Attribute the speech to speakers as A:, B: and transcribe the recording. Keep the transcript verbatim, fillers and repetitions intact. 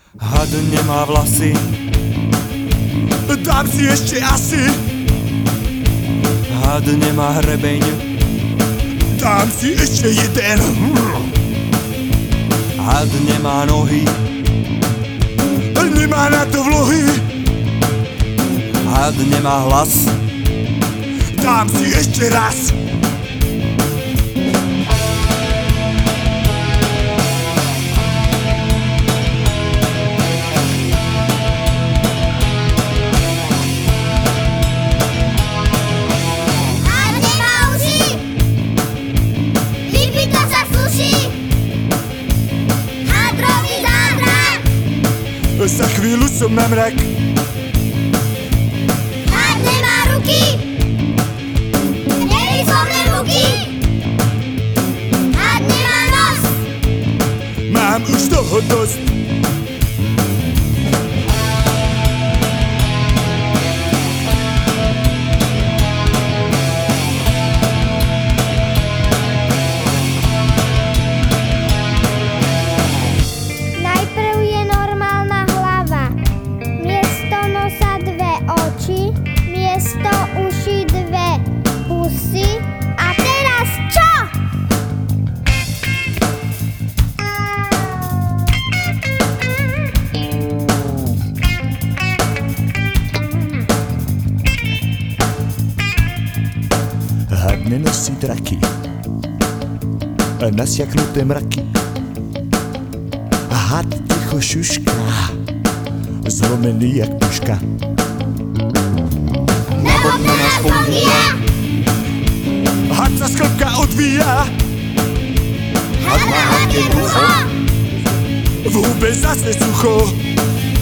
A: Had nemá vlasy,
B: dám si ešte asi.
A: had nemá hrebeň,
B: Dám si ešte jeden.
A: had nemá nohy,
B: Nemá na to vlohy.
A: had nemá hlas,
B: Dám si ešte raz.
C: Had nemá uši, vypýta sa suši. Hadrový zázrak.
B: Za chvíľu som na mrak.
C: Had nemá ruky, nevýslovné múky. Had nemá nos,
B: Mám už toho dosť.
C: najprv je normálna hlava, miesto nosa dve oči, miesto uši dve pusy. A teraz čo?
B: Had nenosí draky a nasiaknuté mraky. Had ticho šušká, zlomený jak puška.
C: Nebo to nás pobíja,
B: Had sa z klopka odvíja,
C: had na hadne ducho.
B: v hube zase sucho.